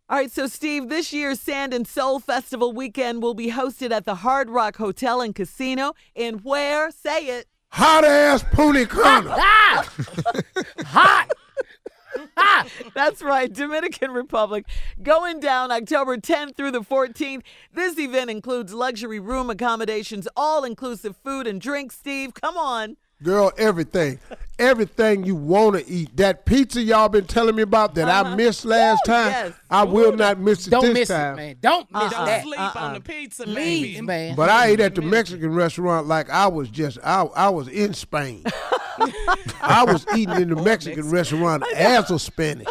All right, so Steve, this year's Sand and Soul Festival weekend will be hosted at the Hard Rock Hotel and Casino in where? Say it. Hot-ass Punta Cana. Hot. That's right, Dominican Republic. Going down October 10th through the 14th. This event includes luxury room accommodations, all-inclusive food and drinks. Steve, come on. Girl, everything. Everything you want to eat. That pizza y'all been telling me about that I missed last time, yes. I will not miss it Don't this miss time. it, man. Don't miss Don't that. sleep on the pizza, Please, baby. man. But I ate at the Mexican restaurant like I was I was in Spain. I was eating in the Mexican restaurant as a Spanish.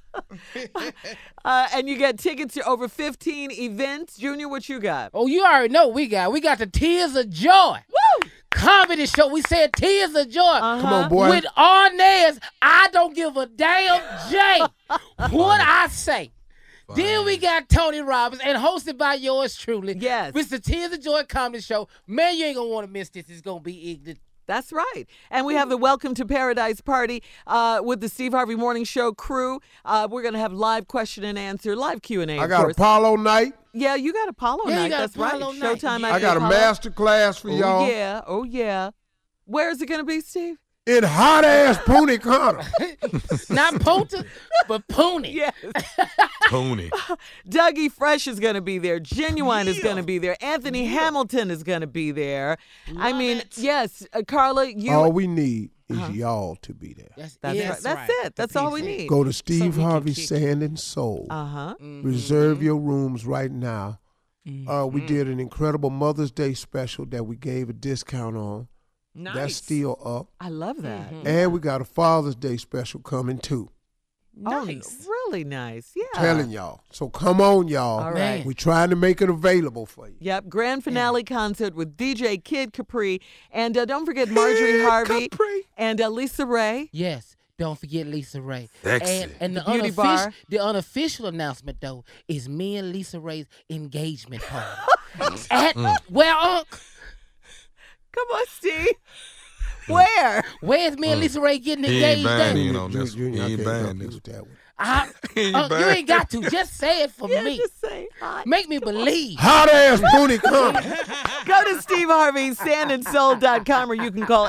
And you get tickets to over 15 events. Junior, what you got? Oh, you already know we got the Tears of Joy. Woo! Comedy show. We said Tears of Joy. Come on, boy. With Arnaz, I don't give a damn J what I say. Then we got Tony Robbins and hosted by yours truly. Yes. It's the Tears of Joy Comedy Show. Man, you ain't going to want to miss this. It's going to be ignorant. That's right. And we have the Welcome to Paradise party with the Steve Harvey Morning Show crew. We're going to have live question and answer, live Q&A, I of got course. Apollo night. Yeah, you got Apollo Yeah, you night. got That's Apollo right. night. Showtime. Yeah. at I got a Apollo. master class for y'all. Oh, yeah. Oh, yeah. Where is it going to be, Steve? In hot-ass Punta Cana. Not Punta, but Pony. Yes. Tony. Dougie Fresh is going to be there. Genuine is going to be there. Anthony Hamilton is going to be there. I mean, yes, Carla, you. All we need is y'all to be there. That's Yes. right. That's right. it. That's all we need. Go to Steve we can Harvey kick it. Sand and Soul. Uh-huh. Reserve your rooms right now. We did an incredible Mother's Day special that we gave a discount on. Nice. That's still up. I love that. And we got a Father's Day special coming too. Nice. Oh, really nice. Yeah. Telling y'all. So come on, y'all. All Man. right. We're trying to make it available for you. Yep, grand finale concert with DJ Kid Capri. And don't forget Marjorie Harvey Capri. and Lisa Ray. Yes. Don't forget Lisa Ray. Sexy. And the beauty bar. unofficial announcement, though, is me and Lisa Ray's engagement party. At where, Unc? Come on, Steve. Where? Where's me and Lisa Ray getting He ain't engaged buying at? in on this. He Junior, I ain't can't buying help you this. with that one. You ain't got to. Just say it for Yeah, me. just say hi. Make me believe. Hot ass Punta Cana. Go to Steve Harvey's sandandsoul.com or you can call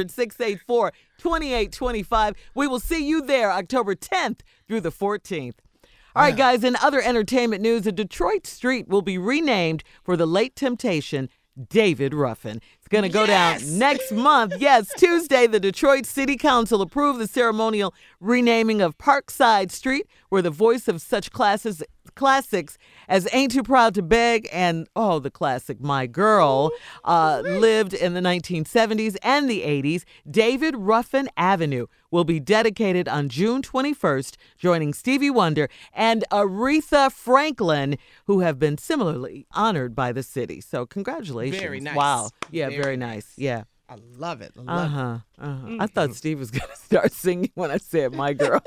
800-684-2825. We will see you there October 10th through the 14th. All right, guys, in other entertainment news, a Detroit street will be renamed for the late Temptation, David Ruffin. It's going to go down next month. Yes, Tuesday, the Detroit City Council approved the ceremonial renaming of Parkside Street, where the voice of such classics as Ain't Too Proud to Beg and, the classic My Girl lived in the 1970s and the 80s. David Ruffin Avenue will be dedicated on June 21st, joining Stevie Wonder and Aretha Franklin, who have been similarly honored by the city. So congratulations. Very nice. Wow. Yeah, Very very nice. Yeah. I love it. I love it. I thought Steve was going to start singing when I said My Girl.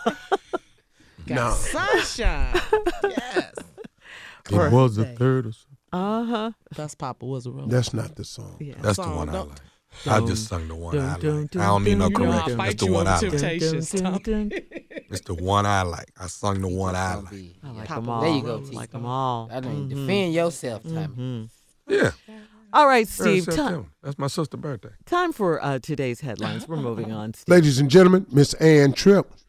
Got sunshine. Yes. It was a third or something. That's Papa was a real. That's not the song. Yeah. That's the Song, one I don't- like. I just sung the one I like. dun, I don't need no dun, dun, correction. dun. That's the Fight you one over I like. Temptations, Tom. It's the one I like. I sung the one I like. I like Papa them all. There you go, I T. like them all. I mean, defend yourself, Tommy. Yeah. All right, 3rd Steve, September. That's my sister's birthday. time for today's headlines. We're moving on. Steve. Ladies and gentlemen, Miss Ann Tripp